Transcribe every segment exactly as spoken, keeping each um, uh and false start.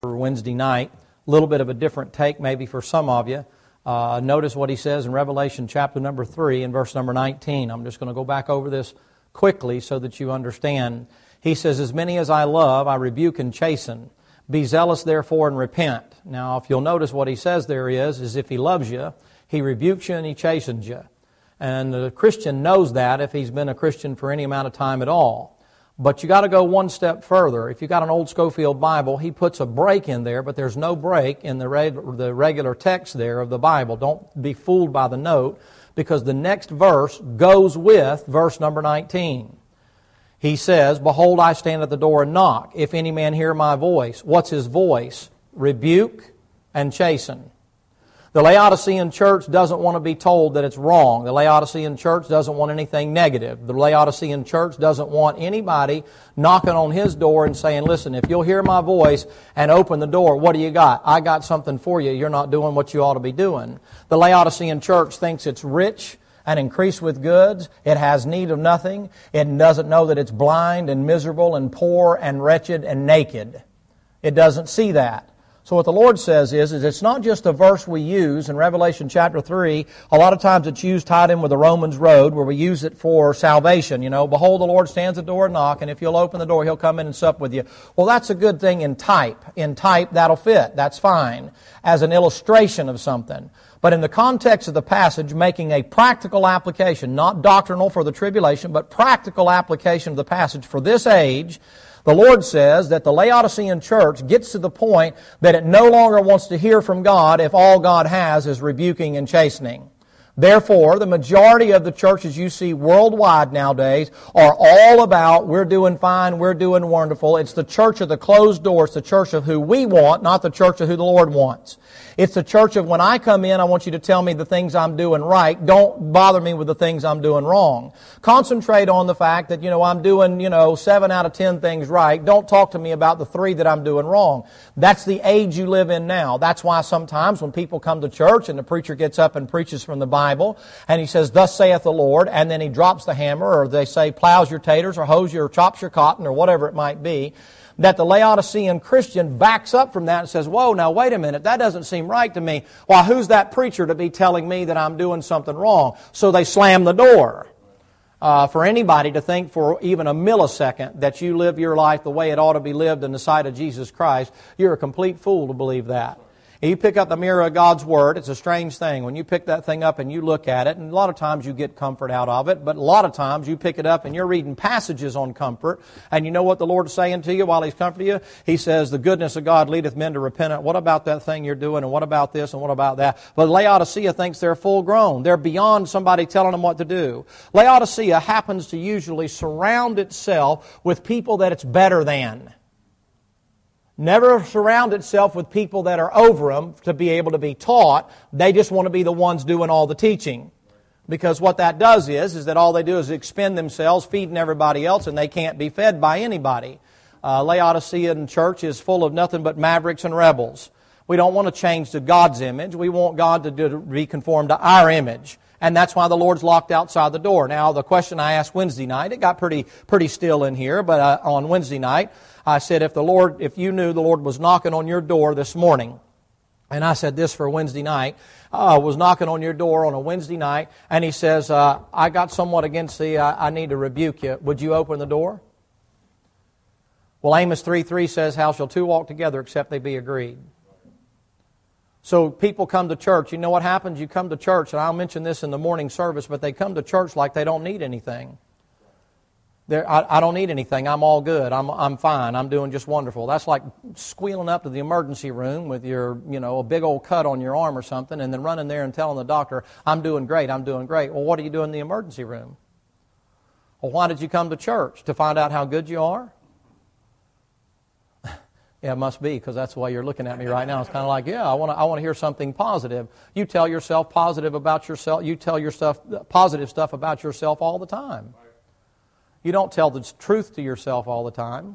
For Wednesday night. A little bit of a different take maybe for some of you. Uh, notice what he says in Revelation chapter number three and verse number nineteen. I'm just going to go back over this quickly so that you understand. He says, "As many as I love, I rebuke and chasten. Be zealous therefore and repent." Now, if you'll notice what he says there is, is if he loves you, he rebukes you and he chastens you. And the Christian knows that if he's been a Christian for any amount of time at all. But you got to go one step further. If you got an old Scofield Bible, he puts a break in there, but there's no break in the reg- the regular text there of the Bible. Don't be fooled by the note, because the next verse goes with verse number nineteen. He says, "Behold, I stand at the door and knock. If any man hear my voice." What's his voice? Rebuke and chasten. The Laodicean church doesn't want to be told that it's wrong. The Laodicean church doesn't want anything negative. The Laodicean church doesn't want anybody knocking on his door and saying, "Listen, if you'll hear my voice and open the door, what do you got? I got something for you. You're not doing what you ought to be doing." The Laodicean church thinks it's rich and increased with goods. It has need of nothing. It doesn't know that it's blind and miserable and poor and wretched and naked. It doesn't see that. So what the Lord says is, is it's not just a verse we use in Revelation chapter three. A lot of times it's used tied in with the Romans road, where we use it for salvation. You know, "Behold, the Lord stands at the door and knock, and if you'll open the door, He'll come in and sup with you." Well, that's a good thing in type. In type, that'll fit. That's fine. As an illustration of something. But in the context of the passage, making a practical application, not doctrinal for the tribulation, but practical application of the passage for this age, the Lord says that the Laodicean church gets to the point that it no longer wants to hear from God if all God has is rebuking and chastening. Therefore, the majority of the churches you see worldwide nowadays are all about, "We're doing fine, we're doing wonderful." It's the church of the closed door. It's the church of who we want, not the church of who the Lord wants. It's the church of, when I come in, I want you to tell me the things I'm doing right. Don't bother me with the things I'm doing wrong. Concentrate on the fact that, you know, I'm doing, you know, seven out of ten things right. Don't talk to me about the three that I'm doing wrong. That's the age you live in now. That's why sometimes when people come to church and the preacher gets up and preaches from the Bible and he says, "Thus saith the Lord," and then he drops the hammer, or they say, "Plows your taters," or "Hoes your, chops your cotton," or whatever it might be, that the Laodicean Christian backs up from that and says, "Whoa, now wait a minute, that doesn't seem right to me. Why, who's that preacher to be telling me that I'm doing something wrong?" So they slam the door. Uh, for anybody to think for even a millisecond that you live your life the way it ought to be lived in the sight of Jesus Christ, you're a complete fool to believe that. You pick up the mirror of God's Word, it's a strange thing. When you pick that thing up and you look at it, and a lot of times you get comfort out of it, but a lot of times you pick it up and you're reading passages on comfort, and you know what the Lord's saying to you while He's comforting you? He says, "The goodness of God leadeth men to repentance." What about that thing you're doing, and what about this, and what about that? But Laodicea thinks they're full grown. They're beyond somebody telling them what to do. Laodicea happens to usually surround itself with people that it's better than. Never surround itself with people that are over them to be able to be taught. They just want to be the ones doing all the teaching. Because what that does is, is that all they do is expend themselves, feeding everybody else, and they can't be fed by anybody. Uh, Laodicean church is full of nothing but mavericks and rebels. We don't want to change to God's image. We want God to, do, to be conformed to our image. And that's why the Lord's locked outside the door. Now, the question I asked Wednesday night, it got pretty pretty still in here, but uh, on Wednesday night, I said, if the Lord, if you knew the Lord was knocking on your door this morning, and I said this for Wednesday night, uh, was knocking on your door on a Wednesday night, and He says, uh, "I got somewhat against thee, I, I need to rebuke you. Would you open the door?" Well, Amos three three says, "How shall two walk together except they be agreed?" So people come to church. You know what happens? You come to church, and I'll mention this in the morning service, but they come to church like they don't need anything. I, I don't need anything. I'm all good. I'm I'm fine. I'm doing just wonderful. That's like squealing up to the emergency room with your, you know, a big old cut on your arm or something, and then running there and telling the doctor, "I'm doing great. I'm doing great." Well, what do you do in the emergency room? Well, why did you come to church? To find out how good you are? Yeah, it must be, because that's the way you're looking at me right now. It's kind of like, yeah, I want to I want to hear something positive. You tell yourself positive about yourself. You tell yourself positive stuff about yourself all the time. You don't tell the truth to yourself all the time.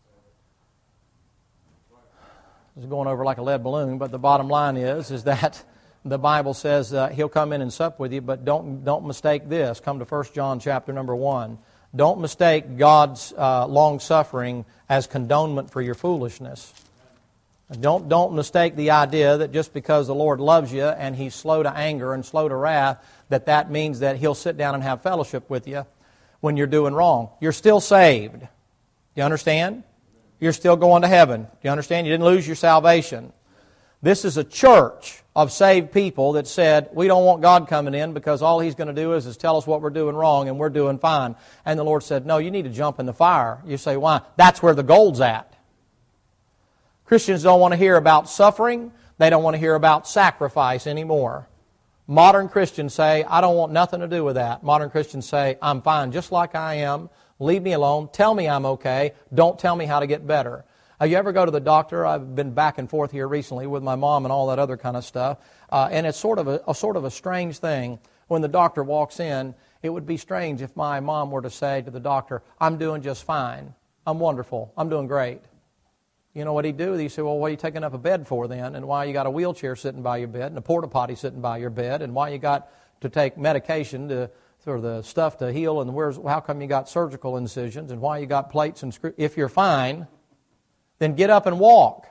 It's going over like a lead balloon, but the bottom line is, is that the Bible says uh, He'll come in and sup with you, but don't don't mistake this. Come to First John chapter number one. Don't mistake God's uh, long-suffering as condonement for your foolishness. Don't, don't mistake the idea that just because the Lord loves you and He's slow to anger and slow to wrath, that that means that He'll sit down and have fellowship with you when you're doing wrong. You're still saved. Do you understand? You're still going to heaven. Do you understand? You didn't lose your salvation. This is a church of saved people that said, we don't want God coming in because all He's going to do is, is tell us what we're doing wrong and we're doing fine. And the Lord said, no, you need to jump in the fire. You say, why? That's where the gold's at. Christians don't want to hear about suffering. They don't want to hear about sacrifice anymore. Modern Christians say, I don't want nothing to do with that. Modern Christians say, I'm fine just like I am. Leave me alone. Tell me I'm okay. Don't tell me how to get better. Uh, you ever go to the doctor? I've been back and forth here recently with my mom and all that other kind of stuff. Uh, and it's sort of a, a sort of a strange thing. When the doctor walks in, it would be strange if my mom were to say to the doctor, I'm doing just fine. I'm wonderful. I'm doing great. You know what he'd do? He'd say, well, what are you taking up a bed for then? And why you got a wheelchair sitting by your bed and a porta potty sitting by your bed? And why you got to take medication to, for the stuff to heal? And where's, how come you got surgical incisions? And why you got plates and screws? If you're fine, then get up and walk.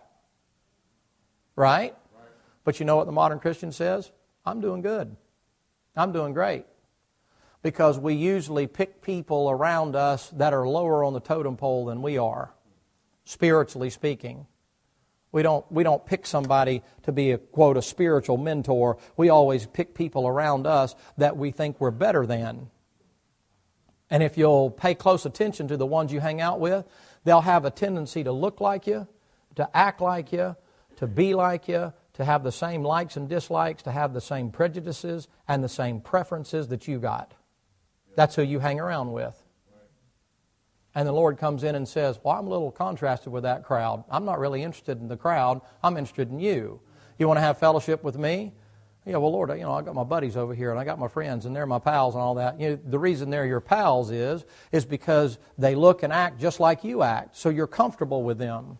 Right? Right? But you know what the modern Christian says? I'm doing good. I'm doing great. Because we usually pick people around us that are lower on the totem pole than we are. Spiritually speaking. We don't, we don't pick somebody to be a, quote, a spiritual mentor. We always pick people around us that we think we're better than. And if you'll pay close attention to the ones you hang out with, they'll have a tendency to look like you, to act like you, to be like you, to have the same likes and dislikes, to have the same prejudices and the same preferences that you got. That's who you hang around with. And the Lord comes in and says, well, I'm a little contrasted with that crowd. I'm not really interested in the crowd. I'm interested in you. You want to have fellowship with me? Yeah, well, Lord, you know, I got my buddies over here and I got my friends and they're my pals and all that. You know, the reason they're your pals is, is because they look and act just like you act. So you're comfortable with them.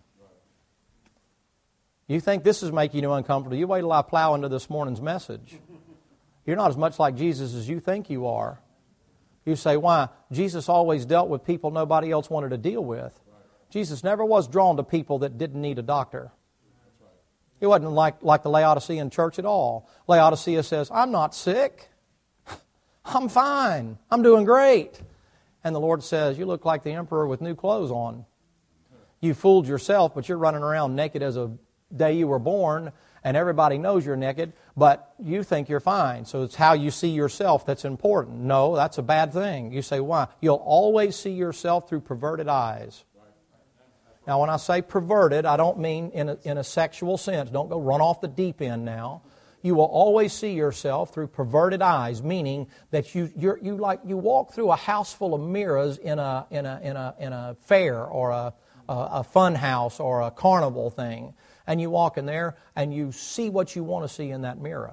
You think this is making you uncomfortable. You wait till I plow into this morning's message. You're not as much like Jesus as you think you are. You say, why? Jesus always dealt with people nobody else wanted to deal with. Jesus never was drawn to people that didn't need a doctor. He wasn't like, like the Laodicean church at all. Laodicea says, I'm not sick. I'm fine. I'm doing great. And the Lord says, you look like the emperor with new clothes on. You fooled yourself, but you're running around naked as a day you were born, and everybody knows you're naked, but you think you're fine. So it's how you see yourself that's important. No, that's a bad thing. You say, why? You'll always see yourself through perverted eyes. Now, when I say perverted, I don't mean in a, in a sexual sense. Don't go run off the deep end now. You will always see yourself through perverted eyes, meaning that you you're, you like you walk through a house full of mirrors in a in a in a in a fair or a a, a fun house or a carnival thing. And you walk in there and you see what you want to see in that mirror.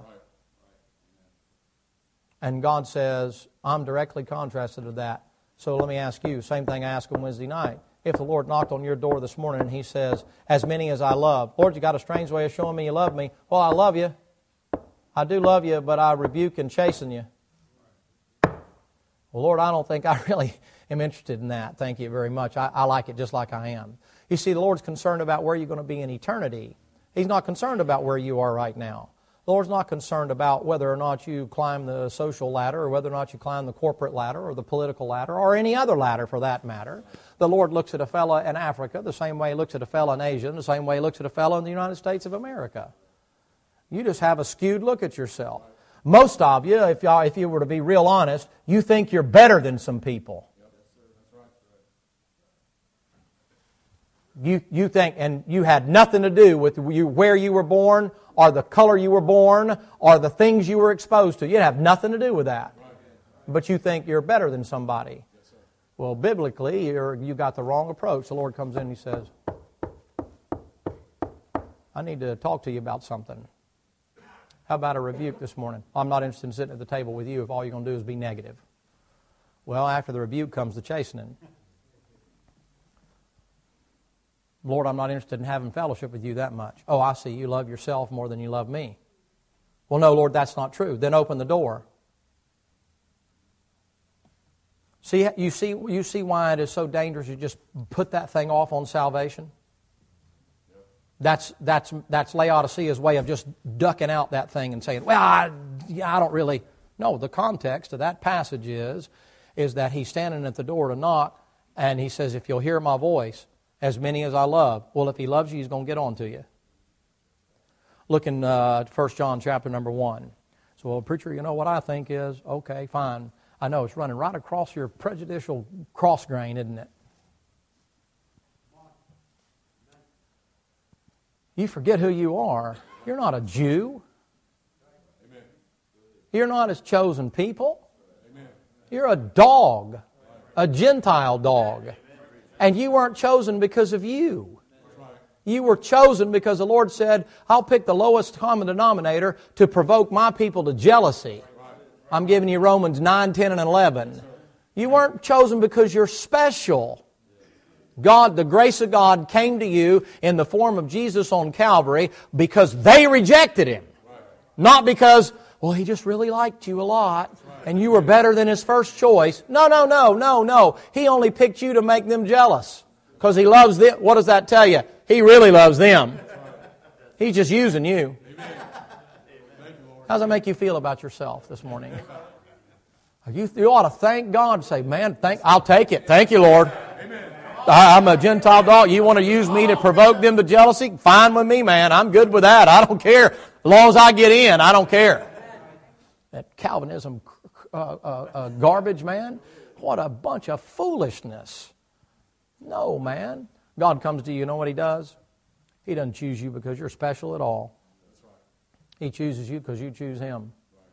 And God says, I'm directly contrasted to that. So let me ask you, same thing I asked on Wednesday night. If the Lord knocked on your door this morning and He says, as many as I love, Lord, you got a strange way of showing me you love me. Well, I love you. I do love you, but I rebuke and chasten you. Well, Lord, I don't think I really am interested in that. Thank you very much. I, I like it just like I am. You see, the Lord's concerned about where you're going to be in eternity. He's not concerned about where you are right now. The Lord's not concerned about whether or not you climb the social ladder or whether or not you climb the corporate ladder or the political ladder or any other ladder for that matter. The Lord looks at a fella in Africa the same way He looks at a fella in Asia and the same way He looks at a fella in the United States of America. You just have a skewed look at yourself. Most of you, if, y'all, if you were to be real honest, you think you're better than some people. You you think, and you had nothing to do with you, where you were born, or the color you were born, or the things you were exposed to. You have nothing to do with that. But you think you're better than somebody. Well, biblically, you're, you got the wrong approach. The Lord comes in and He says, I need to talk to you about something. How about a rebuke this morning? I'm not interested in sitting at the table with you if all you're going to do is be negative. Well, after the rebuke comes the chastening. Lord, I'm not interested in having fellowship with you that much. Oh, I see. You love yourself more than you love me. Well, no, Lord, that's not true. Then open the door. See, you see, you see why it is so dangerous to just put that thing off on salvation? That's, that's, that's Laodicea's way of just ducking out that thing and saying, well, I, yeah, I don't really. No, the context of that passage is, is that he's standing at the door to knock, and he says, if you'll hear my voice, as many as I love. Well, if he loves you, he's going to get on to you. Look in uh, First John chapter number one. So, well, preacher, you know what I think is, okay, fine. I know it's running right across your prejudicial cross grain, isn't it? You forget who you are. You're not a Jew. Amen. You're not his chosen people. Amen. You're a dog, a Gentile dog. And you weren't chosen because of you. You were chosen because the Lord said, I'll pick the lowest common denominator to provoke my people to jealousy. I'm giving you Romans nine, ten, and eleven. You weren't chosen because you're special. God, the grace of God came to you in the form of Jesus on Calvary because they rejected Him. Not because, well, He just really liked you a lot and you were better than His first choice. No, no, no, no, no. He only picked you to make them jealous because He loves them. What does that tell you? He really loves them. He's just using you. How does that make you feel about yourself this morning? You, you ought to thank God and say, man, thank, I'll take it. Thank you, Lord. I'm a Gentile dog. You want to use me to provoke them to jealousy? Fine with me, man. I'm good with that. I don't care. As long as I get in, I don't care. That Calvinism uh, uh, uh, garbage, man. What a bunch of foolishness. No, man. God comes to you. You know what He does? He doesn't choose you because you're special at all. He chooses you because you choose Him.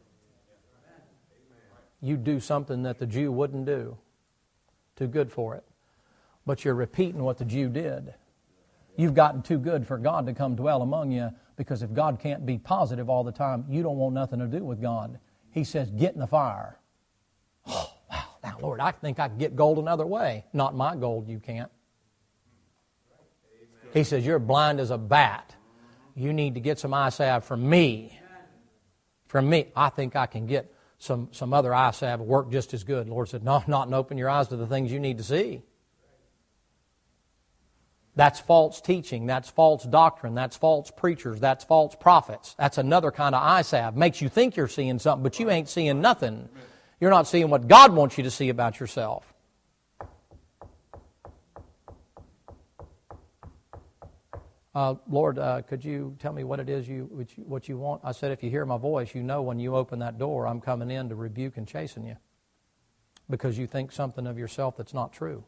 You do something that the Jew wouldn't do. Too good for it. But you're repeating what the Jew did. You've gotten too good for God to come dwell among you, because if God can't be positive all the time, you don't want nothing to do with God. He says, get in the fire. Oh, wow. Now, Lord, I think I can get gold another way. Not my gold, you can't. He says, you're blind as a bat. You need to get some eye salve from me. From me. I think I can get some, some other eye salve work just as good. The Lord said, no, not and open your eyes to the things you need to see. That's false teaching. That's false doctrine. That's false preachers. That's false prophets. That's another kind of eye salve. Makes you think you're seeing something, but you ain't seeing nothing. You're not seeing what God wants you to see about yourself. Uh, Lord, uh, could you tell me what it is you what, you what you want? I said, if you hear my voice, you know when you open that door, I'm coming in to rebuke and chasten you because you think something of yourself that's not true.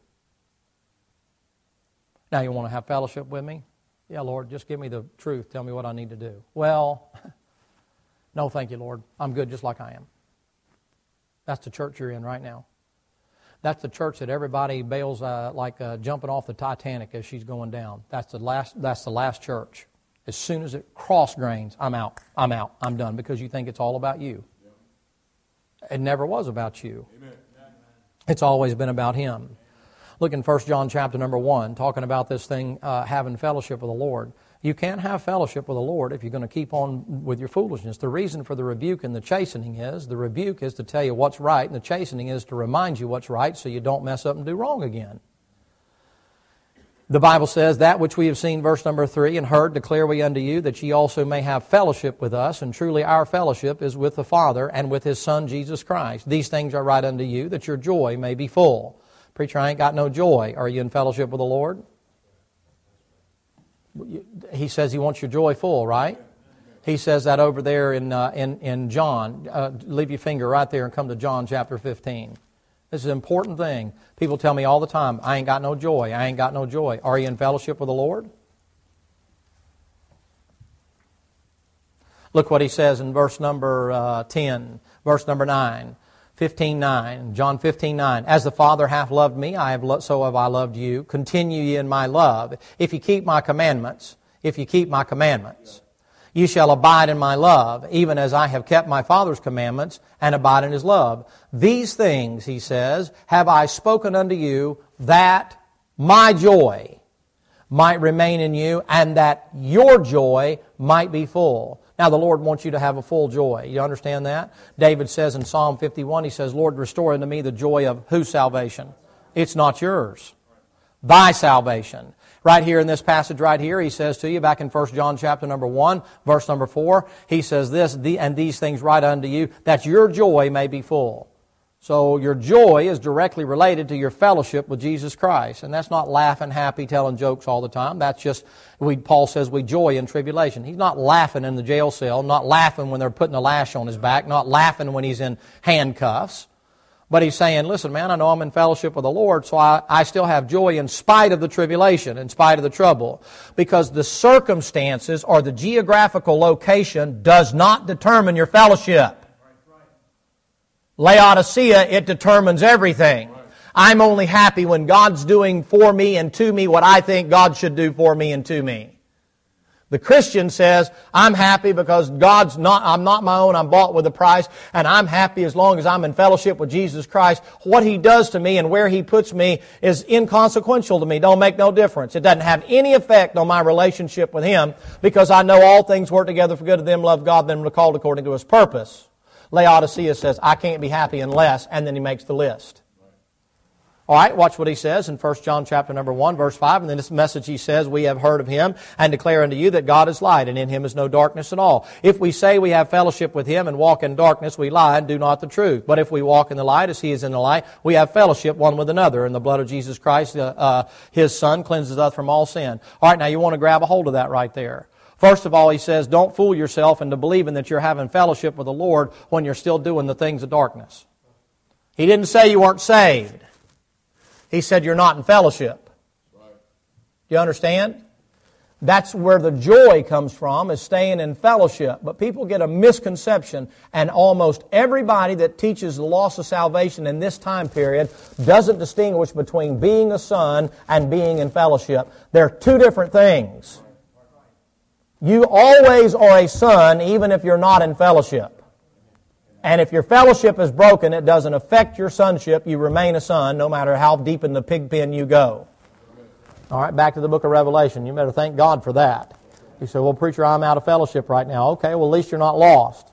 Now, you want to have fellowship with me? Yeah, Lord, just give me the truth. Tell me what I need to do. Well, no, thank you, Lord. I'm good just like I am. That's the church you're in right now. That's the church that everybody bails uh, like uh, jumping off the Titanic as she's going down. That's the last. That's the last church. As soon as it cross grains, I'm out. I'm out. I'm done, because you think it's all about you. It never was about you. Amen. It's always been about Him. Look in First John chapter number one, talking about this thing, uh, having fellowship with the Lord. You can't have fellowship with the Lord if you're going to keep on with your foolishness. The reason for the rebuke and the chastening is, the rebuke is to tell you what's right, and the chastening is to remind you what's right so you don't mess up and do wrong again. The Bible says, that which we have seen, verse number three, and heard declare we unto you, that ye also may have fellowship with us, and truly our fellowship is with the Father and with His Son Jesus Christ. These things I write unto you, that your joy may be full. Preacher, I ain't got no joy. Are you in fellowship with the Lord? He says He wants your joy full, right? He says that over there in uh, in, in John. Uh, leave your finger right there and come to John chapter fifteen. This is an important thing. People tell me all the time, I ain't got no joy. I ain't got no joy. Are you in fellowship with the Lord? Look what He says in verse number uh, ten, verse number nine. fifteen nine, John fifteen nine. As the Father hath loved me, I have lo- so have I loved you. Continue ye in my love. If you keep my commandments, if you keep my commandments, you shall abide in my love, even as I have kept my Father's commandments and abide in His love. These things, He says, have I spoken unto you, that my joy might remain in you, and that your joy might be full. Now, the Lord wants you to have a full joy. You understand that? David says in Psalm fifty-one, he says, Lord, restore unto me the joy of whose salvation? It's not yours. Thy salvation. Right here in this passage right here, he says to you back in First John chapter number one, verse number four, he says this, and these things write unto you, that your joy may be full. So your joy is directly related to your fellowship with Jesus Christ. And that's not laughing, happy, telling jokes all the time. That's just, we, Paul says we joy in tribulation. He's not laughing in the jail cell, not laughing when they're putting a lash on his back, not laughing when he's in handcuffs. But he's saying, listen, man, I know I'm in fellowship with the Lord, so I, I still have joy in spite of the tribulation, in spite of the trouble. Because the circumstances or the geographical location does not determine your fellowship. Laodicea, it determines everything. I'm only happy when God's doing for me and to me what I think God should do for me and to me. The Christian says, I'm happy because God's not, I'm not my own, I'm bought with a price, and I'm happy as long as I'm in fellowship with Jesus Christ. What He does to me and where He puts me is inconsequential to me, don't make no difference. It doesn't have any effect on my relationship with Him because I know all things work together for good to them, love God, them are called according to His purpose. Laodicea says, I can't be happy unless, and then he makes the list. All right, watch what he says in First John chapter number one, verse five. And in this message he says, we have heard of Him and declare unto you that God is light, and in Him is no darkness at all. If we say we have fellowship with Him and walk in darkness, we lie and do not the truth. But if we walk in the light as He is in the light, we have fellowship one with another. And the blood of Jesus Christ, uh, uh, His Son, cleanses us from all sin. All right, now you want to grab a hold of that right there. First of all, he says, don't fool yourself into believing that you're having fellowship with the Lord when you're still doing the things of darkness. He didn't say you weren't saved. He said you're not in fellowship. Do you understand? That's where the joy comes from, is staying in fellowship. But people get a misconception, and almost everybody that teaches the loss of salvation in this time period doesn't distinguish between being a son and being in fellowship. They're two different things. You always are a son even if you're not in fellowship. And if your fellowship is broken, it doesn't affect your sonship. You remain a son no matter how deep in the pig pen you go. All right, back to the book of Revelation. You better thank God for that. You say, well, preacher, I'm out of fellowship right now. Okay, well, at least you're not lost.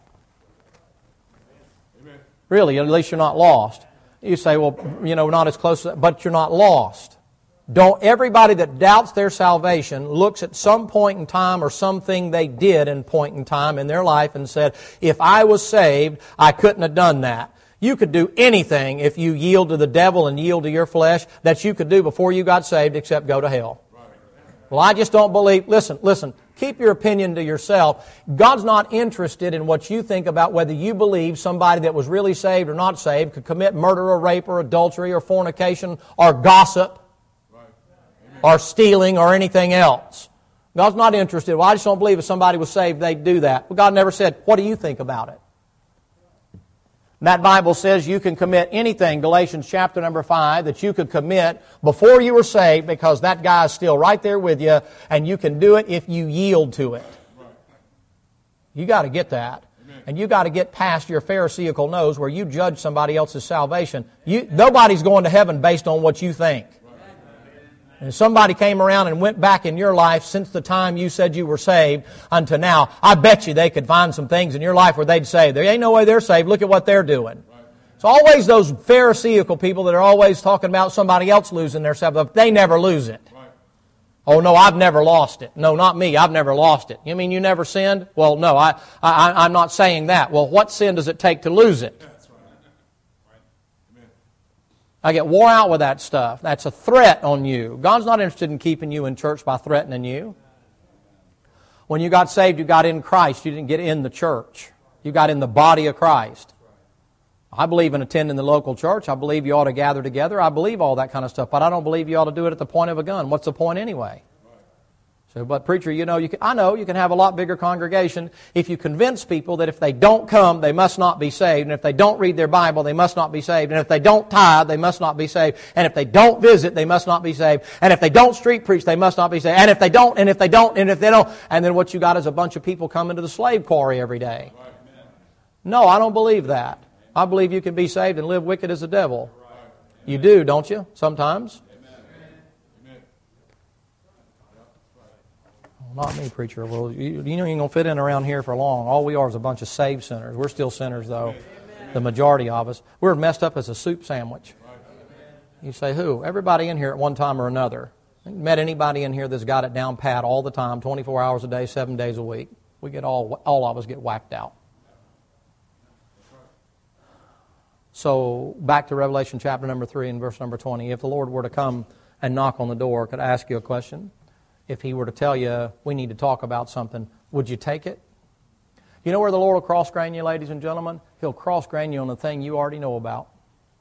Amen. Really, at least you're not lost. You say, well, you know, not as close, but you're not lost. Don't everybody that doubts their salvation looks at some point in time or something they did in point in time in their life and said, if I was saved, I couldn't have done that. You could do anything if you yield to the devil and yield to your flesh that you could do before you got saved except go to hell. Well, I just don't believe. Listen, listen. Keep your opinion to yourself. God's not interested in what you think about whether you believe somebody that was really saved or not saved could commit murder or rape or adultery or fornication or gossip or stealing or anything else. God's not interested. Well, I just don't believe if somebody was saved, they'd do that. Well, God never said, what do you think about it? And that Bible says you can commit anything, Galatians chapter number five, that you could commit before you were saved because that guy is still right there with you, and you can do it if you yield to it. You got to get that. And you got to get past your Pharisaical nose where you judge somebody else's salvation. You, nobody's going to heaven based on what you think. And if somebody came around and went back in your life since the time you said you were saved unto now, I bet you they could find some things in your life where they'd say, there ain't no way they're saved. Look at what they're doing. It's always those Pharisaical people that are always talking about somebody else losing their salvation. They never lose it. Oh, no, I've never lost it. No, not me. I've never lost it. You mean you never sinned? Well, no, I, I, I'm not saying that. Well, what sin does it take to lose it? I get wore out with that stuff. That's a threat on you. God's not interested in keeping you in church by threatening you. When you got saved, you got in Christ. You didn't get in the church. You got in the body of Christ. I believe in attending the local church. I believe you ought to gather together. I believe all that kind of stuff. But I don't believe you ought to do it at the point of a gun. What's the point anyway? So, but preacher, you know, you can, I know you can have a lot bigger congregation if you convince people that if they don't come, they must not be saved. And if they don't read their Bible, they must not be saved. And if they don't tithe, they must not be saved. And if they don't visit, they must not be saved. And if they don't street preach, they must not be saved. And if they don't, and if they don't, and if they don't, and then what you got is a bunch of people coming to the slave quarry every day. No, I don't believe that. I believe you can be saved and live wicked as the devil. You do, don't you? Sometimes. Not me, preacher. Well, you, you know you ain't going to fit in around here for long. All we are is a bunch of saved sinners. We're still sinners, though. The majority of us. We're messed up as a soup sandwich. You say, who? Everybody in here at one time or another. Met anybody in here that's got it down pat all the time, twenty-four hours a day, seven days a week? We get all, all of us get whacked out. So back to Revelation chapter number three and verse number twenty. If the Lord were to come and knock on the door, could I ask you a question? If He were to tell you we need to talk about something, would you take it? You know where the Lord will cross-grain you, ladies and gentlemen? He'll cross-grain you on the thing you already know about.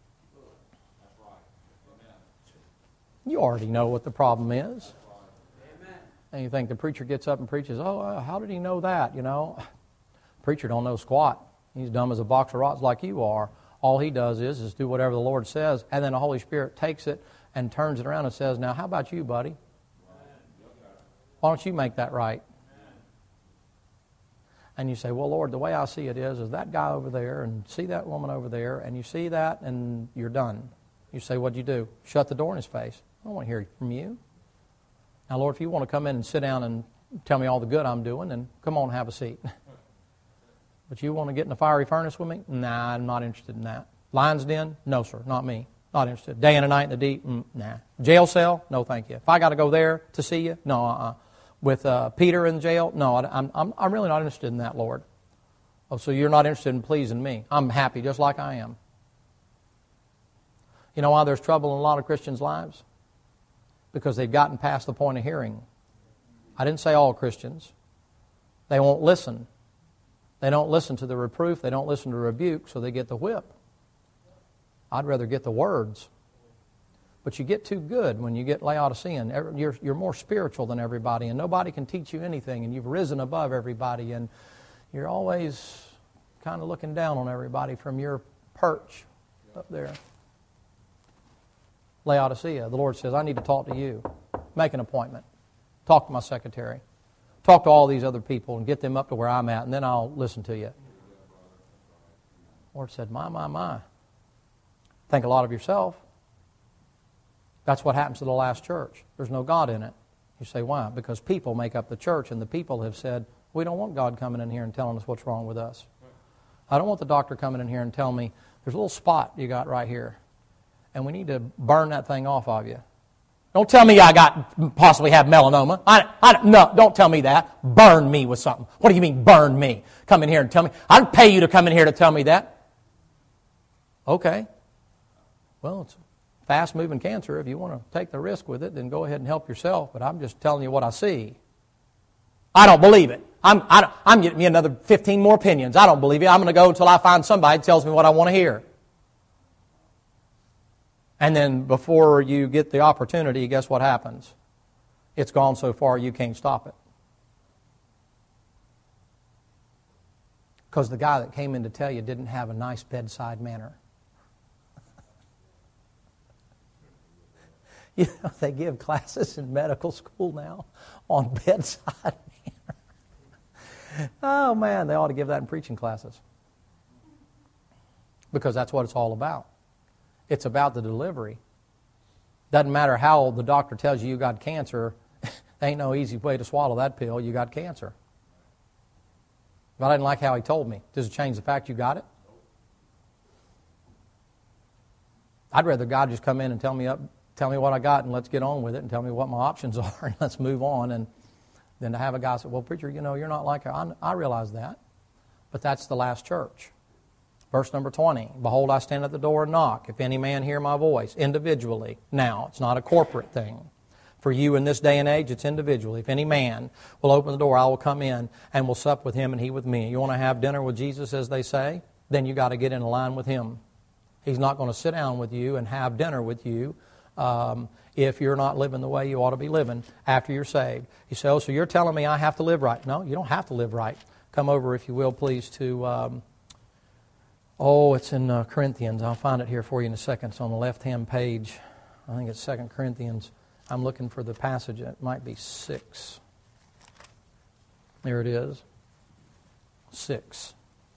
You already know what the problem is. And you think the preacher gets up and preaches, oh, uh, how did he know that? You know, preacher don't know squat. He's dumb as a box of rocks like you are. All he does is, is do whatever the Lord says, and then the Holy Spirit takes it and turns it around and says, now, how about you, buddy? Why don't you make that right? And you say, well, Lord, the way I see it is, is that guy over there, and see that woman over there, and you see that, and you're done. You say, what'd you do? Shut the door in his face. I don't want to hear from you. Now, Lord, if you want to come in and sit down and tell me all the good I'm doing, then come on and have a seat. But you want to get in the fiery furnace with me? Nah, I'm not interested in that. Lion's den? No, sir, not me. Not interested. Day and a night in the deep? Mm, nah. Jail cell? No, thank you. If I got to go there to see you? No, uh-uh. With uh, Peter in jail? No, I'm, I'm, I'm really not interested in that, Lord. Oh, so you're not interested in pleasing me. I'm happy just like I am. You know why there's trouble in a lot of Christians' lives? Because they've gotten past the point of hearing. I didn't say all Christians. They won't listen. They don't listen to the reproof. They don't listen to rebuke, so they get the whip. I'd rather get the words. But you get too good when you get Laodicean. You're, you're more spiritual than everybody, and nobody can teach you anything, and you've risen above everybody, and you're always kind of looking down on everybody from your perch up there. Laodicea, the Lord says, I need to talk to you. Make an appointment. Talk to my secretary. Talk to all these other people and get them up to where I'm at, and then I'll listen to you. The Lord said, my, my, my. Think a lot of yourself. That's what happens to the last church. There's no God in it. You say, why? Because people make up the church, and the people have said, we don't want God coming in here and telling us what's wrong with us. I don't want the doctor coming in here and telling me, there's a little spot you got right here, and we need to burn that thing off of you. Don't tell me I got possibly have melanoma. I, I, no, don't tell me that. Burn me with something. What do you mean, burn me? Come in here and tell me. I'd pay you to come in here to tell me that. Okay. Well, it's fast-moving cancer. If you want to take the risk with it, then go ahead and help yourself. But I'm just telling you what I see. I don't believe it. I'm, I, I'm getting me another fifteen more opinions. I don't believe it. I'm going to go until I find somebody that tells me what I want to hear. And then before you get the opportunity, guess what happens? It's gone so far you can't stop it. Because the guy that came in to tell you didn't have a nice bedside manner. You know, they give classes in medical school now on bedside manner. Oh, man, they ought to give that in preaching classes. Because that's what it's all about. It's about the delivery. Doesn't matter how the doctor tells you you got cancer. There ain't no easy way to swallow that pill. You got cancer. But I didn't like how he told me. Does it change the fact you got it? I'd rather God just come in and tell me up, tell me what I got, and let's get on with it, and tell me what my options are, and let's move on. And then to have a guy say, well, preacher, you know, you're not like her. I, I realize that. But that's the last church. Verse number twenty, behold, I stand at the door and knock. If any man hear my voice, individually. Now, it's not a corporate thing. For you in this day and age, it's individually. If any man will open the door, I will come in and will sup with him and he with me. You want to have dinner with Jesus, as they say? Then you got to get in line with him. He's not going to sit down with you and have dinner with you um, if you're not living the way you ought to be living after you're saved. You say, oh, so you're telling me I have to live right. No, you don't have to live right. Come over, if you will, please, to... Um, Oh, it's in uh, Corinthians. I'll find it here for you in a second. It's on the left-hand page. I think it's Second Corinthians. I'm looking for the passage. It might be six. There it is. Six.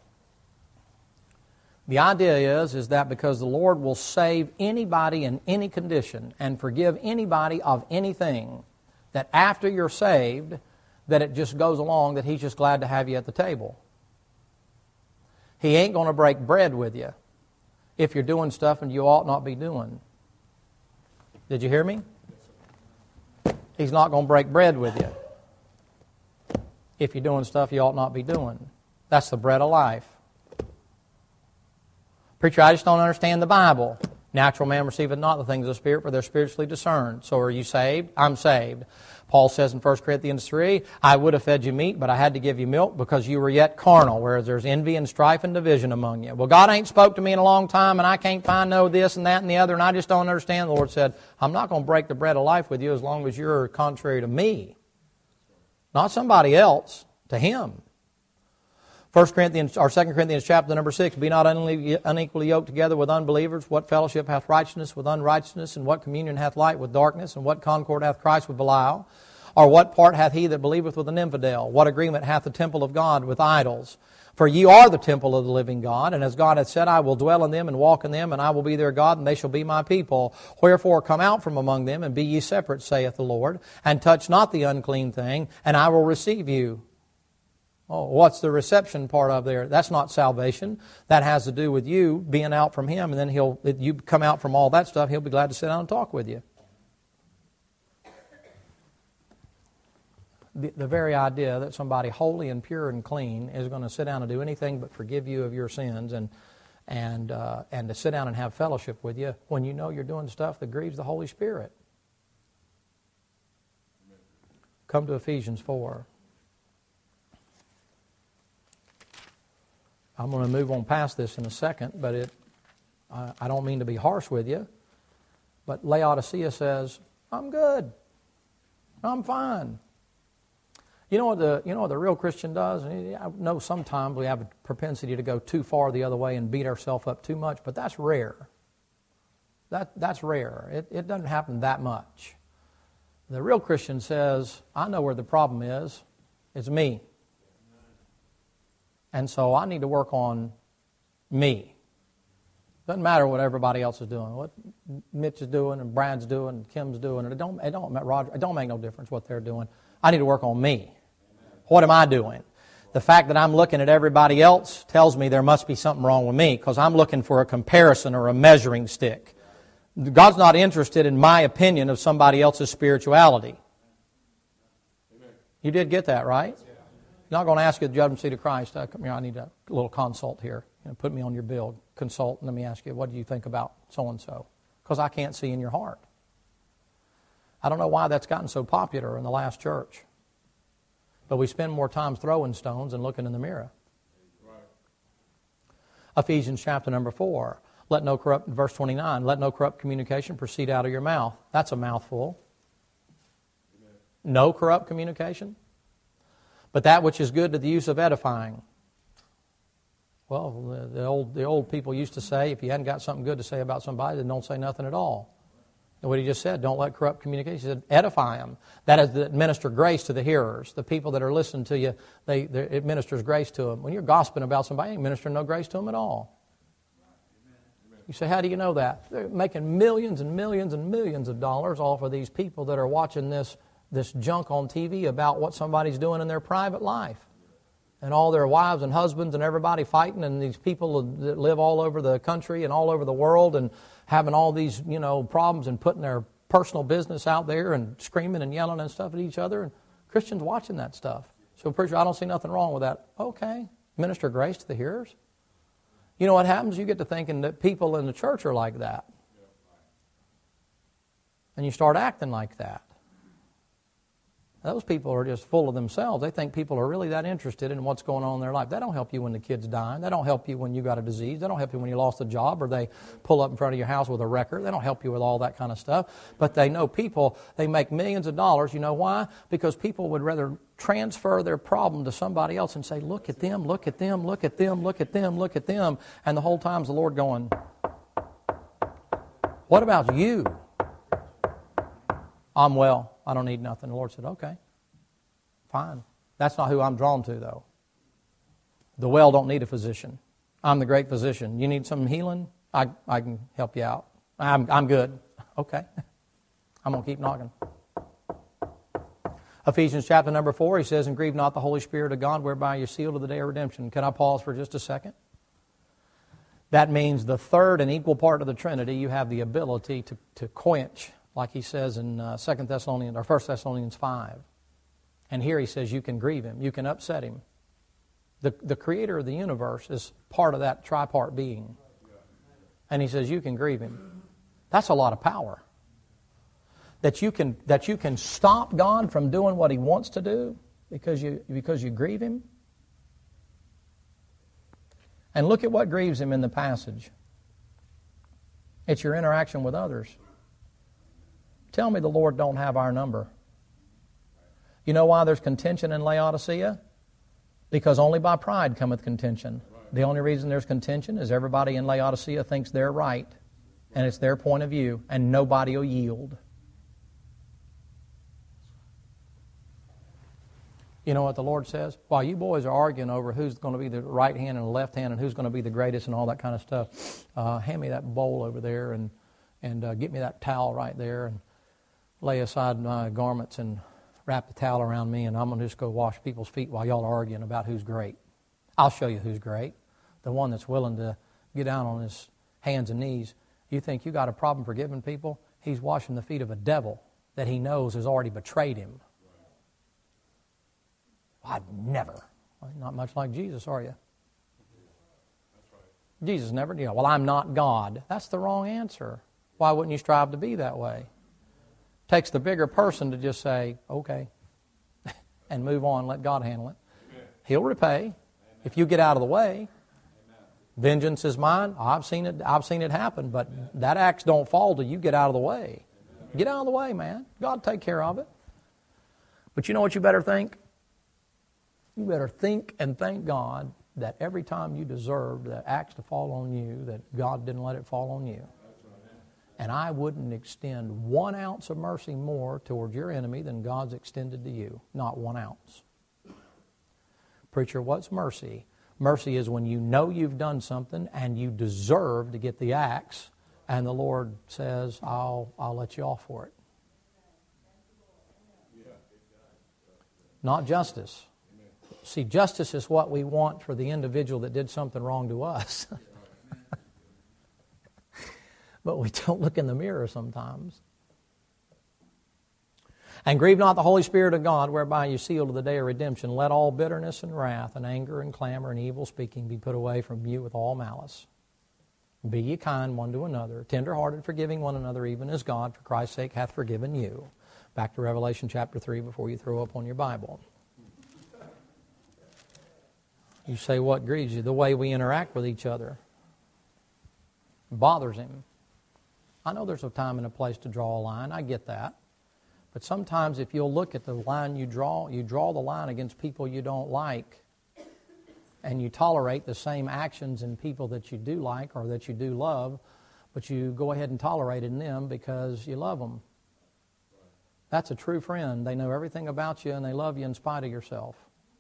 The idea is, is that because the Lord will save anybody in any condition and forgive anybody of anything, that after you're saved, that it just goes along, that He's just glad to have you at the table. He ain't going to break bread with you if you're doing stuff and you ought not be doing. Did you hear me? He's not going to break bread with you if you're doing stuff you ought not be doing. That's the bread of life. Preacher, I just don't understand the Bible. Natural man receiveth not the things of the Spirit, for they're spiritually discerned. So are you saved? I'm saved. Paul says in First Corinthians three, I would have fed you meat, but I had to give you milk because you were yet carnal, whereas there's envy and strife and division among you. Well, God ain't spoke to me in a long time, and I can't find no this and that and the other, and I just don't understand. The Lord said, I'm not going to break the bread of life with you as long as you're contrary to me. Not somebody else, to Him. First Corinthians or Second Corinthians chapter number six, be not unequally yoked together with unbelievers. What fellowship hath righteousness with unrighteousness? And what communion hath light with darkness? And what concord hath Christ with Belial? Or what part hath he that believeth with an infidel? What agreement hath the temple of God with idols? For ye are the temple of the living God, and as God hath said, I will dwell in them and walk in them, and I will be their God, and they shall be my people. Wherefore come out from among them, and be ye separate, saith the Lord, and touch not the unclean thing, and I will receive you. Oh, what's the reception part of there? That's not salvation. That has to do with you being out from Him, and then He'll you come out from all that stuff, He'll be glad to sit down and talk with you. The, the very idea that somebody holy and pure and clean is going to sit down and do anything but forgive you of your sins and and uh, and to sit down and have fellowship with you when you know you're doing stuff that grieves the Holy Spirit. Come to Ephesians four. I'm going to move on past this in a second, but it, I, I don't mean to be harsh with you. But Laodicea says, I'm good. I'm fine. You know what the you know what the real Christian does? I know sometimes we have a propensity to go too far the other way and beat ourselves up too much, but that's rare. That that's rare. It it doesn't happen that much. The real Christian says, I know where the problem is. It's me. And so I need to work on me. Doesn't matter what everybody else is doing, what Mitch is doing and Brad's doing and Kim's doing. It don't it don't Roger. It don't make no difference what they're doing. I need to work on me. What am I doing? The fact that I'm looking at everybody else tells me there must be something wrong with me because I'm looking for a comparison or a measuring stick. God's not interested in my opinion of somebody else's spirituality. You did get that, right? He's not going to ask you the judgment seat of Christ. Uh, come here, I need a little consult here. You know, put me on your bill. Consult, and let me ask you, what do you think about so-and-so? Because I can't see in your heart. I don't know why that's gotten so popular in the last church. But we spend more time throwing stones than looking in the mirror. Right. Ephesians chapter number four. Let no corrupt, verse twenty-nine, let no corrupt communication proceed out of your mouth. That's a mouthful. Amen. No corrupt communication. But that which is good to the use of edifying. Well, the, the old the old people used to say, if you hadn't got something good to say about somebody, then don't say nothing at all. And what he just said, don't let corrupt communication. He said, edify them. That is to administer grace to the hearers. The people that are listening to you, they, they it ministers grace to them. When you're gossiping about somebody, you ain't ministering no grace to them at all. You say, how do you know that? They're making millions and millions and millions of dollars off of these people that are watching this this junk on T V about what somebody's doing in their private life. And all their wives and husbands and everybody fighting, and these people that live all over the country and all over the world and having all these, you know, problems and putting their personal business out there and screaming and yelling and stuff at each other. And Christians watching that stuff. So, preacher, I don't see nothing wrong with that. Okay. Minister grace to the hearers. You know what happens? You get to thinking that people in the church are like that. And you start acting like that. Those people are just full of themselves. They think people are really that interested in what's going on in their life. That don't help you when the kid's dying. That don't help you when you got a disease. That don't help you when you lost a job or they pull up in front of your house with a wrecker. They don't help you with all that kind of stuff. But they know people, they make millions of dollars. You know why? Because people would rather transfer their problem to somebody else and say, look at them, look at them, look at them, look at them, look at them. And the whole time's the Lord going, what about you? I'm well. I don't need nothing. The Lord said, okay, fine. That's not who I'm drawn to, though. The well don't need a physician. I'm the great physician. You need some healing? I I can help you out. I'm I'm good. Okay. I'm going to keep knocking. Ephesians chapter number four, he says, and grieve not the Holy Spirit of God, whereby you're sealed to the day of redemption. Can I pause for just a second? That means the third and equal part of the Trinity, you have the ability to, to quench like he says in uh, Second Thessalonians or First Thessalonians five. And here he says you can grieve him, you can upset him. The, the creator of the universe is part of that tripart being. And he says you can grieve him. That's a lot of power. That you can that you can stop God from doing what he wants to do because you because you grieve him. And look at what grieves him in the passage. It's your interaction with others. Tell me the Lord don't have our number. You know why there's contention in Laodicea? Because only by pride cometh contention. The only reason there's contention is everybody in Laodicea thinks they're right, and it's their point of view, and nobody will yield. You know what the Lord says? While you boys are arguing over who's going to be the right hand and the left hand and who's going to be the greatest and all that kind of stuff, uh, hand me that bowl over there and, and uh, get me that towel right there and lay aside my garments and wrap the towel around me, and I'm going to just go wash people's feet while y'all are arguing about who's great. I'll show you who's great. The one that's willing to get down on his hands and knees. You think you got a problem forgiving people? He's washing the feet of a devil that he knows has already betrayed him. I'd never. Well, not much like Jesus, are you? Jesus never did. Well, I'm not God. That's the wrong answer. Why wouldn't you strive to be that way? Takes the bigger person to just say, okay, and move on, let God handle it. Amen. He'll repay. Amen. If you get out of the way. Amen. Vengeance is mine. I've seen it I've seen it happen, but Amen. That axe don't fall till you get out of the way. Amen. Get out of the way, man. God will take care of it. But you know what you better think? You better think and thank God that every time you deserved the axe to fall on you, that God didn't let it fall on you. And I wouldn't extend one ounce of mercy more toward your enemy than God's extended to you. Not one ounce. Preacher, what's mercy? Mercy is when you know you've done something and you deserve to get the axe, and the Lord says, I'll, I'll let you off for it. Not justice. See, justice is what we want for the individual that did something wrong to us. But we don't look in the mirror sometimes. And grieve not the Holy Spirit of God, whereby you seal to the day of redemption. Let all bitterness and wrath and anger and clamor and evil speaking be put away from you with all malice. Be ye kind one to another, tender-hearted, forgiving one another, even as God, for Christ's sake, hath forgiven you. Back to Revelation chapter three before you throw up on your Bible. You say, what grieves you? The way we interact with each other. It bothers him. I know there's a time and a place to draw a line. I get that. But sometimes if you'll look at the line you draw, you draw the line against people you don't like, and you tolerate the same actions in people that you do like or that you do love, but you go ahead and tolerate it in them because you love them. That's a true friend. They know everything about you and they love you in spite of yourself.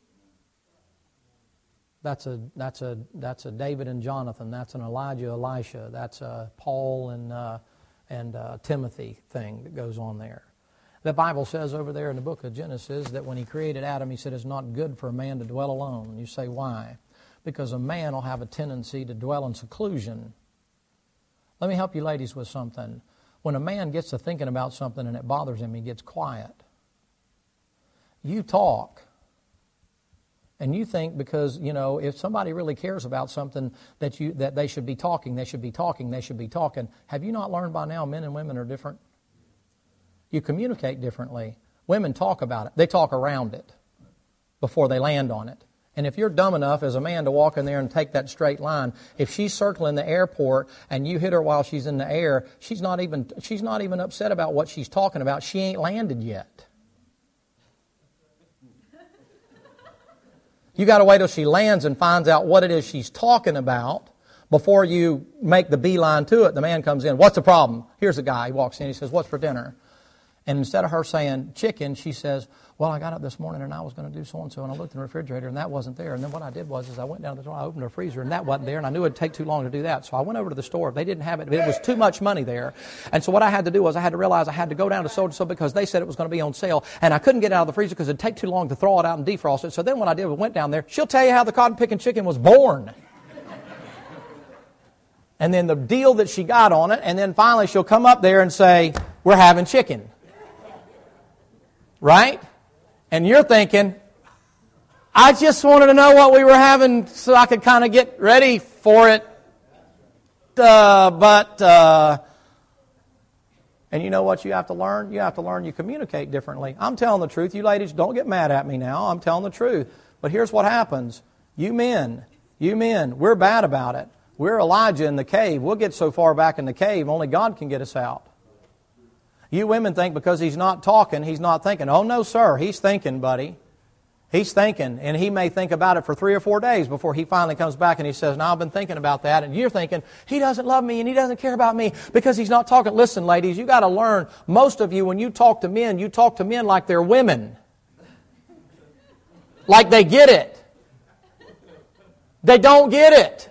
That's a that's a that's a David and Jonathan. That's an Elijah, Elisha. That's a Paul and uh, and uh, Timothy thing that goes on there. The Bible says over there in the book of Genesis that when he created Adam, he said it's not good for a man to dwell alone. You say why? Because a man will have a tendency to dwell in seclusion. Let me help you ladies with something. When a man gets to thinking about something and it bothers him, he gets quiet. You talk. And you think because, you know, if somebody really cares about something that you that they should be talking, they should be talking, they should be talking. Have you not learned by now men and women are different? You communicate differently. Women talk about it. They talk around it before they land on it. And if you're dumb enough as a man to walk in there and take that straight line, if she's circling the airport and you hit her while she's in the air, she's not even she's not even upset about what she's talking about. She ain't landed yet. You got to wait till she lands and finds out what it is she's talking about before you make the beeline to it. The man comes in. What's the problem? Here's a guy. He walks in. He says, what's for dinner? And instead of her saying chicken, she says, well, I got up this morning and I was going to do so-and-so, and I looked in the refrigerator and that wasn't there. And then what I did was is I went down to the door, I opened the freezer and that wasn't there, and I knew it would take too long to do that. So I went over to the store. They didn't have it. It was too much money there. And so what I had to do was I had to realize I had to go down to so-and-so because they said it was going to be on sale, and I couldn't get it out of the freezer because it'd take too long to thaw it out and defrost it. So then what I did was went down there. She'll tell you how the cotton picking chicken was born. And then the deal that she got on it, and then finally she'll come up there and say, we're having chicken. Right? And you're thinking, I just wanted to know what we were having so I could kind of get ready for it. Uh, but, uh, and you know what you have to learn? You have to learn you communicate differently. I'm telling the truth. You ladies, don't get mad at me now. I'm telling the truth. But here's what happens. You men, you men, we're bad about it. We're Elijah in the cave. We'll get so far back in the cave, only God can get us out. You women think because he's not talking, he's not thinking. Oh, no, sir. He's thinking, buddy. He's thinking, and he may think about it for three or four days before he finally comes back and he says, now I've been thinking about that. And you're thinking, he doesn't love me and he doesn't care about me because he's not talking. Listen, ladies, you got to learn. Most of you, when you talk to men, you talk to men like they're women. Like they get it. They don't get it.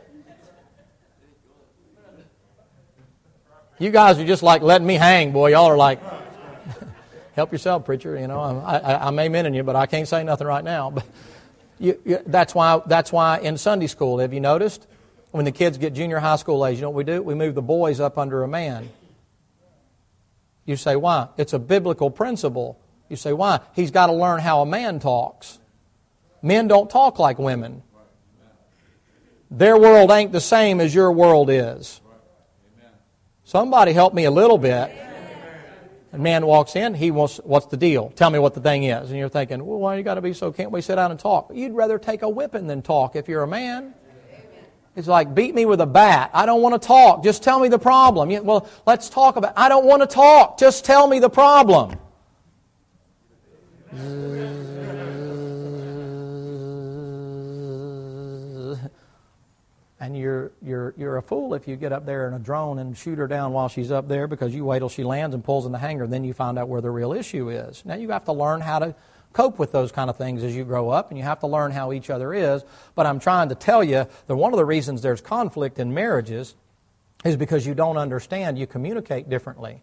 You guys are just like letting me hang, boy. Y'all are like, help yourself, preacher. You know, I, I, I'm amening you, but I can't say nothing right now. But you, you, that's why. That's why in Sunday school, have you noticed when the kids get junior high school age, you know what we do? We move the boys up under a man. You say why? It's a biblical principle. You say why? He's got to learn how a man talks. Men don't talk like women. Their world ain't the same as your world is. Somebody help me a little bit. A man walks in, he wants, what's the deal? Tell me what the thing is. And you're thinking, well, why you got to be so, can't we sit down and talk? You'd rather take a whipping than talk if you're a man. It's like, beat me with a bat. I don't want to talk. Just tell me the problem. Yeah, well, let's talk about it. I don't want to talk. Just tell me the problem. And you're you're you're a fool if you get up there in a drone and shoot her down while she's up there because you wait till she lands and pulls in the hangar, and then you find out where the real issue is. Now you have to learn how to cope with those kind of things as you grow up, and you have to learn how each other is. But I'm trying to tell you that one of the reasons there's conflict in marriages is because you don't understand. You communicate differently.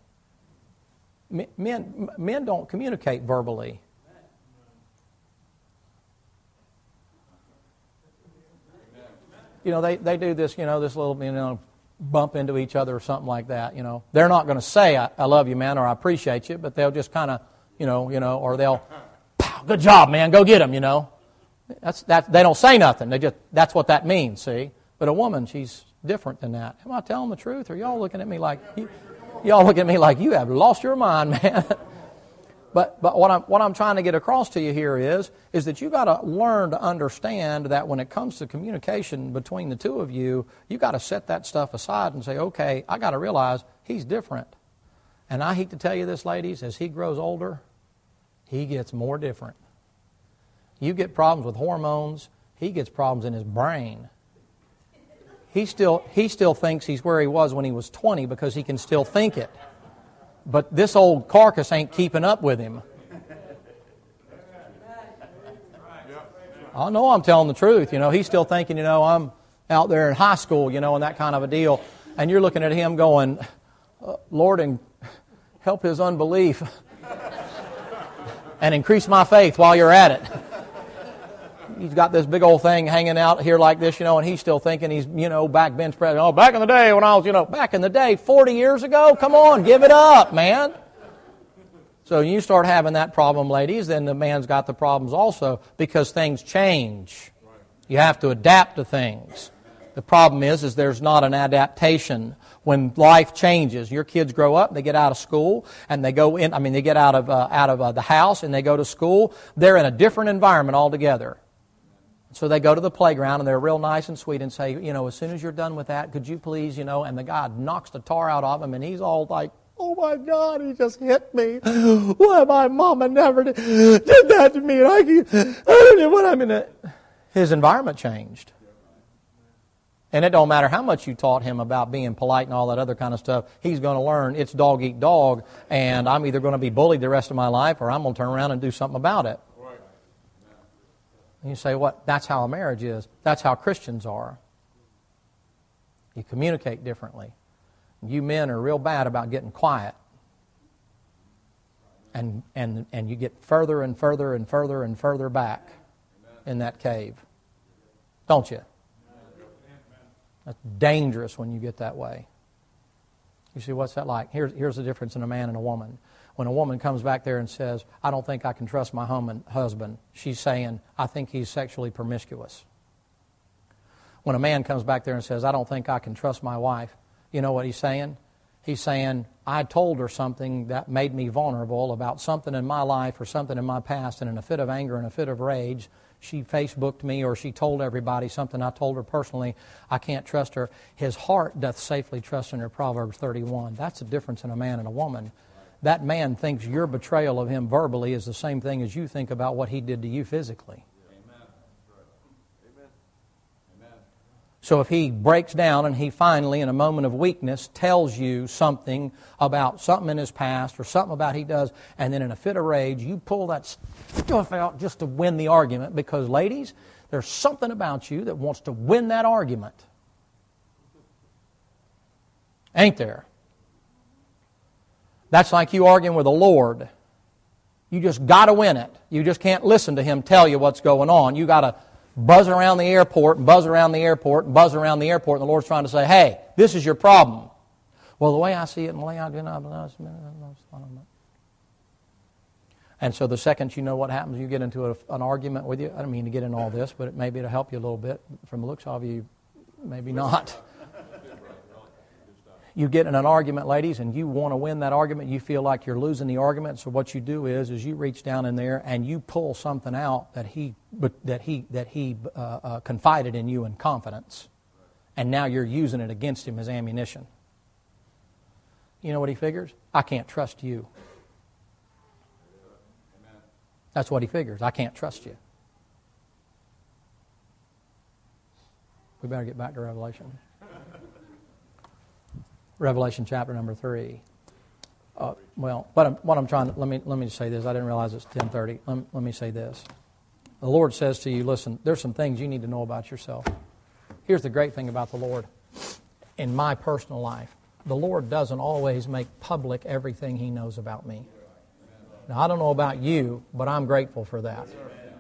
Men men don't communicate verbally. You know, they, they do this, you know, this little, you know, bump into each other or something like that, you know. They're not going to say, I, I love you, man, or I appreciate you, but they'll just kind of, you know, you know, or they'll, pow, good job, man, go get him, you know. That's that. They don't say nothing. They just, that's what that means, see. But a woman, she's different than that. Am I telling the truth? Or y'all looking at me like, you, y'all looking at me like you have lost your mind, man. But but what I'm what I'm trying to get across to you here is is that you got to learn to understand that when it comes to communication between the two of you, you got to set that stuff aside and say, okay, I got to realize he's different. And I hate to tell you this, ladies, as he grows older, he gets more different. You get problems with hormones, he gets problems in his brain. He still he still thinks he's where he was when he was twenty because he can still think it. But this old carcass ain't keeping up with him. I know I'm telling the truth. You know, he's still thinking, you know, I'm out there in high school, you know, and that kind of a deal. And you're looking at him going, Lord, and help his unbelief and increase my faith while you're at it. He's got this big old thing hanging out here like this, you know, and he's still thinking he's, you know, backbench president. Oh, back in the day when I was, you know, back in the day, forty years ago, come on, give it up, man. So you start having that problem, ladies, then the man's got the problems also because things change. You have to adapt to things. The problem is, is there's not an adaptation. When life changes, your kids grow up, they get out of school, and they go in, I mean, they get out of, uh, out of uh, the house and they go to school. They're in a different environment altogether. So they go to the playground, and they're real nice and sweet and say, you know, as soon as you're done with that, could you please, you know, and the guy knocks the tar out of him, and he's all like, oh, my God, he just hit me. Why, my mama never did, did that to me. I, I don't know what I'm in. A... His environment changed. And it don't matter how much you taught him about being polite and all that other kind of stuff, he's going to learn it's dog eat dog, and I'm either going to be bullied the rest of my life or I'm going to turn around and do something about it. And you say, what? That's how a marriage is. That's how Christians are. You communicate differently. You men are real bad about getting quiet. And and and you get further and further and further and further back in that cave. Don't you? That's dangerous when you get that way. You see, what's that like? Here's, here's the difference in a man and a woman. When a woman comes back there and says, I don't think I can trust my home husband, she's saying, I think he's sexually promiscuous. When a man comes back there and says, I don't think I can trust my wife, you know what he's saying? He's saying, I told her something that made me vulnerable about something in my life or something in my past, and in a fit of anger and a fit of rage, she Facebooked me or she told everybody something I told her personally. I can't trust her. His heart doth safely trust in her, Proverbs thirty-one. That's the difference in a man and a woman. That man thinks your betrayal of him verbally is the same thing as you think about what he did to you physically. So if he breaks down and he finally, in a moment of weakness, tells you something about something in his past or something about he does, and then in a fit of rage, you pull that stuff out just to win the argument, because, ladies, there's something about you that wants to win that argument. Ain't there? That's like you arguing with the Lord. You just got to win it. You just can't listen to Him tell you what's going on. You got to buzz around the airport and buzz around the airport and buzz around the airport, and the Lord's trying to say, hey, this is your problem. Well, the way I see it and the way I do it. And so the second you know what happens, you get into a, an argument with you. I don't mean to get into all this, but it maybe it'll help you a little bit. From the looks of you, maybe not. You get in an argument, ladies, and you want to win that argument. You feel like you're losing the argument. So what you do is, is you reach down in there and you pull something out that he that he that he uh, uh, confided in you in confidence, and now you're using it against him as ammunition. You know what he figures? I can't trust you. That's what he figures. I can't trust you. We better get back to Revelation. Revelation chapter number three. Uh, well, what I'm, what I'm trying to, let me let me say this. I didn't realize it's ten thirty. Let, let me say this. The Lord says to you, listen, there's some things you need to know about yourself. Here's the great thing about the Lord. In my personal life, the Lord doesn't always make public everything He knows about me. Now, I don't know about you, but I'm grateful for that.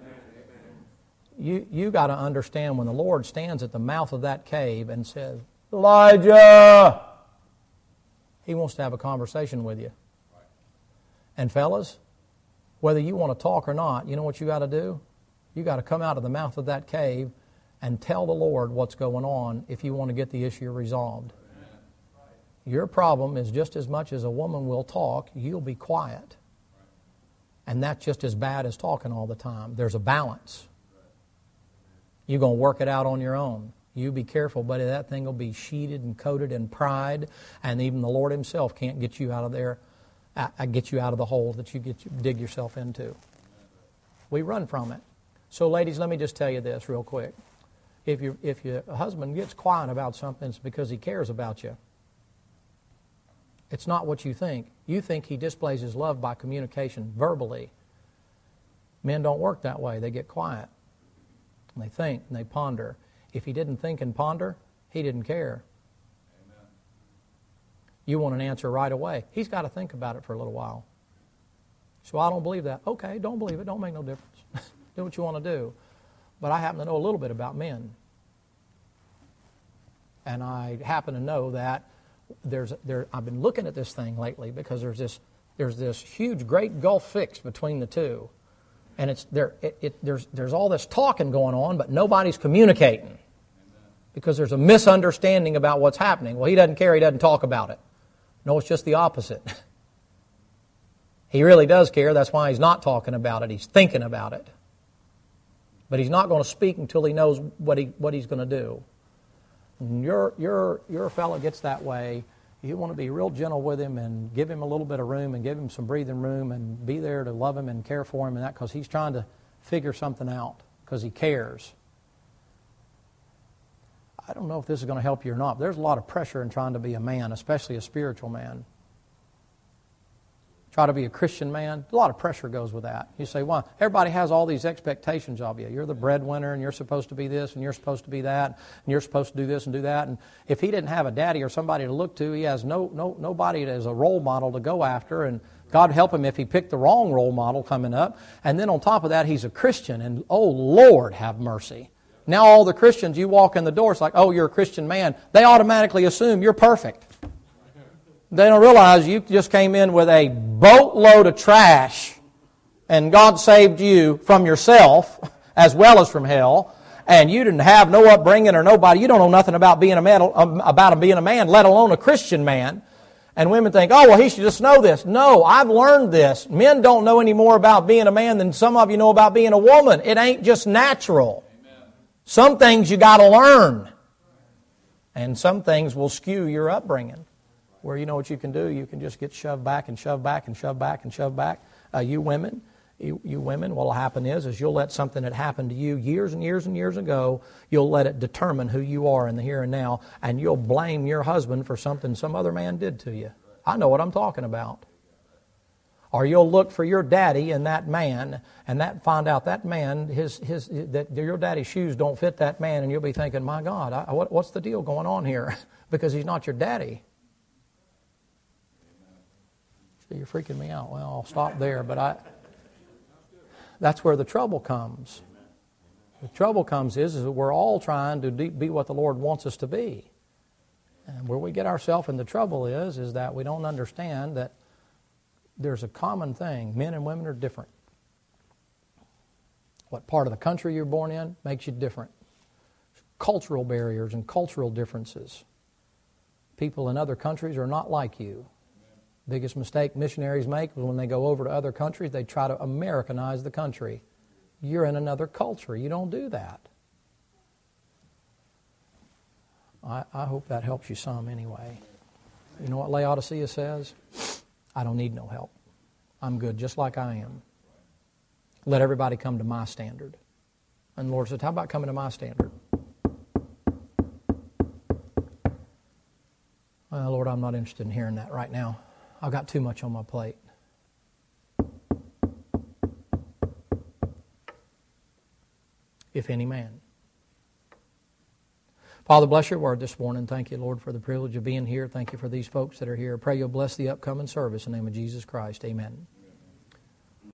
You you got to understand, when the Lord stands at the mouth of that cave and says, Elijah, He wants to have a conversation with you. And fellas, whether you want to talk or not, you know what you got to do? You got to come out of the mouth of that cave and tell the Lord what's going on if you want to get the issue resolved. Your problem is, just as much as a woman will talk, you'll be quiet. And that's just as bad as talking all the time. There's a balance. You're going to work it out on your own. You be careful, buddy. That thing will be sheeted and coated in pride, and even the Lord Himself can't get you out of there, uh, get you out of the hole that you get dig yourself into. We run from it. So, ladies, let me just tell you this real quick. If you if your husband gets quiet about something, it's because he cares about you. It's not what you think. You think he displays his love by communication verbally. Men don't work that way. They get quiet. And they think and they ponder. If he didn't think and ponder, he didn't care. Amen. You want an answer right away. He's got to think about it for a little while. So I don't believe that. Okay, don't believe it. Don't make no difference. Do what you want to do. But I happen to know a little bit about men. And I happen to know that there's there. I've been looking at this thing lately because there's this there's this huge, great gulf fixed between the two. And it's there. It, it, there's there's all this talking going on, but nobody's communicating because there's a misunderstanding about what's happening. Well, he doesn't care. He doesn't talk about it. No, it's just the opposite. He really does care. That's why he's not talking about it. He's thinking about it. But he's not going to speak until he knows what he what he's going to do. When your your your fellow gets that way, you want to be real gentle with him and give him a little bit of room and give him some breathing room and be there to love him and care for him and that, because he's trying to figure something out because he cares. I don't know if this is going to help you or not. But there's a lot of pressure in trying to be a man, especially a spiritual man. Try to be a Christian man. A lot of pressure goes with that. You say, well, everybody has all these expectations of you. You're the breadwinner, and you're supposed to be this, and you're supposed to be that, and you're supposed to do this and do that. And if he didn't have a daddy or somebody to look to, he has no no nobody as a role model to go after. And God help him if he picked the wrong role model coming up. And then on top of that, he's a Christian. And oh, Lord, have mercy. Now all the Christians, you walk in the door, it's like, oh, you're a Christian man. They automatically assume you're perfect. They don't realize you just came in with a boatload of trash, and God saved you from yourself as well as from hell, and you didn't have no upbringing or nobody. You don't know nothing about being a man, about being a man, let alone a Christian man. And women think, oh, well, he should just know this. No, I've learned this. Men don't know any more about being a man than some of you know about being a woman. It ain't just natural. Amen. Some things you got to learn. And some things will skew your upbringing. Where you know what you can do, you can just get shoved back and shoved back and shoved back and shoved back. Uh, you women, you, you women, what will happen is, is you'll let something that happened to you years and years and years ago, you'll let it determine who you are in the here and now, and you'll blame your husband for something some other man did to you. I know what I'm talking about. Or you'll look for your daddy in that man, and that find out that man, his his that your daddy's shoes don't fit that man, and you'll be thinking, my God, I, what, what's the deal going on here? Because he's not your daddy. You're freaking me out. Well, I'll stop there, but I that's where the trouble comes. The trouble comes is, is that we're all trying to be what the Lord wants us to be. And where we get ourselves in the trouble is, is that we don't understand that there's a common thing. Men and women are different. What part of the country you're born in makes you different. Cultural barriers and cultural differences. People in other countries are not like you. Biggest mistake missionaries make is when they go over to other countries, they try to Americanize the country. You're in another culture. You don't do that. I, I hope that helps you some anyway. You know what Laodicea says? I don't need no help. I'm good just like I am. Let everybody come to my standard. And the Lord said, how about coming to my standard? Well, Lord, I'm not interested in hearing that right now. I've got too much on my plate. If any man. Father, bless your word this morning. Thank you, Lord, for the privilege of being here. Thank you for these folks that are here. I pray you'll bless the upcoming service in the name of Jesus Christ. Amen.